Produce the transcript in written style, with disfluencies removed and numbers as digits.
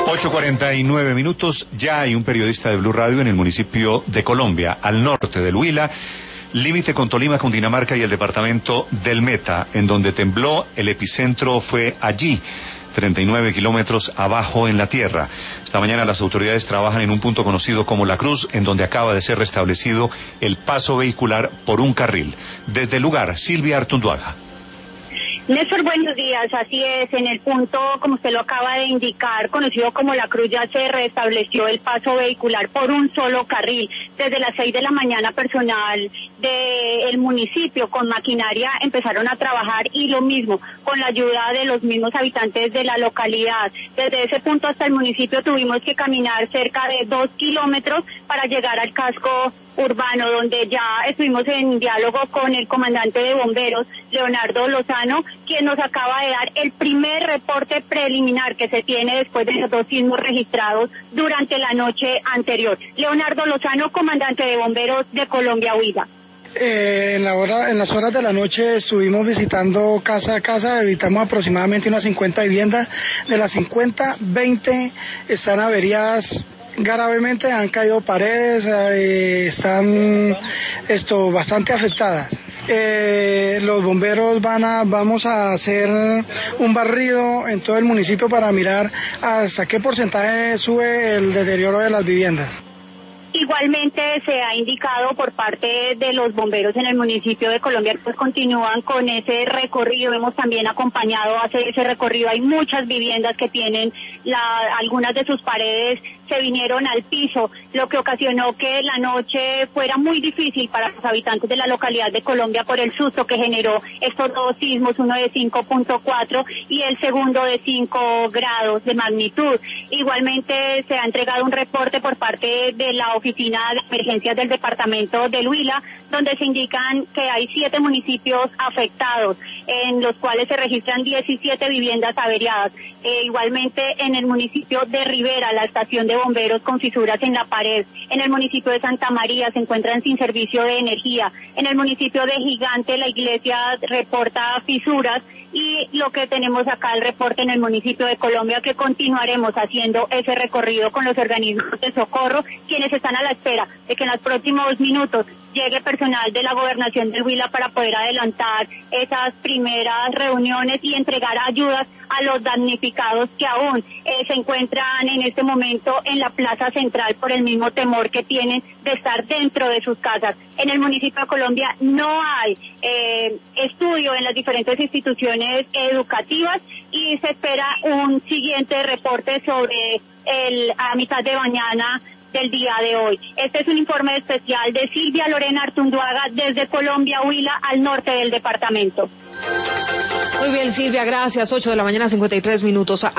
8:49. Ya hay un periodista de Blue Radio en el municipio de Colombia, al norte del Huila, límite con Tolima, Cundinamarca y el departamento del Meta, en donde tembló. El epicentro fue allí, 39 kilómetros abajo en la tierra. Esta mañana las autoridades trabajan en un punto conocido como La Cruz, en donde acaba de ser restablecido el paso vehicular por un carril. Desde el lugar, Silvia Artunduaga. Néstor, buenos días. Así es, en el punto, como usted lo acaba de indicar, conocido como La Cruz, ya se restableció el paso vehicular por un solo carril. Desde las 6 de la mañana, personal del municipio con maquinaria empezaron a trabajar, y lo mismo, con la ayuda de los mismos habitantes de la localidad. Desde ese punto hasta el municipio tuvimos que caminar cerca de 2 kilómetros para llegar al casco urbano, donde ya estuvimos en diálogo con el comandante de bomberos, Leonardo Lozano, quien nos acaba de dar el primer reporte preliminar que se tiene después de los 2 sismos registrados durante la noche anterior. Leonardo Lozano, comandante de bomberos de Colombia, Huila. En las horas de la noche estuvimos visitando casa a casa, evitamos aproximadamente unas 50 viviendas. De las 50, 20 están averiadas gravemente, han caído paredes, están bastante afectadas. Los bomberos vamos a hacer un barrido en todo el municipio para mirar hasta qué porcentaje sube el deterioro de las viviendas. Igualmente se ha indicado por parte de los bomberos en el municipio de Colombia, pues continúan con ese recorrido. Hemos también acompañado a hacer ese recorrido. Hay muchas viviendas que tienen algunas de sus paredes se vinieron al piso, lo que ocasionó que la noche fuera muy difícil para los habitantes de la localidad de Colombia por el susto que generó estos 2 sismos, uno de 5.4 y el segundo de 5 grados de magnitud. Igualmente se ha entregado un reporte por parte de la Oficina de Emergencias del Departamento del Huila, donde se indican que hay 7 municipios afectados, en los cuales se registran 17 viviendas averiadas. Igualmente en el municipio de Rivera, la estación de bomberos con fisuras en la pared. En el municipio de Santa María se encuentran sin servicio de energía. En el municipio de Gigante la iglesia reporta fisuras. Y lo que tenemos acá, el reporte en el municipio de Colombia, que continuaremos haciendo ese recorrido con los organismos de socorro, quienes están a la espera de que en los próximos minutos llegue personal de la gobernación del Huila para poder adelantar esas primeras reuniones y entregar ayudas a los damnificados que aún se encuentran en este momento en la plaza central por el mismo temor que tienen de estar dentro de sus casas. En el municipio de Colombia no hay estudio en las diferentes instituciones educativas y se espera un siguiente reporte sobre a mitad de mañana del día de hoy. Este es un informe especial de Silvia Lorena Artunduaga desde Colombia, Huila, al norte del departamento. Muy bien, Silvia, gracias. 8 de la mañana, 53 minutos.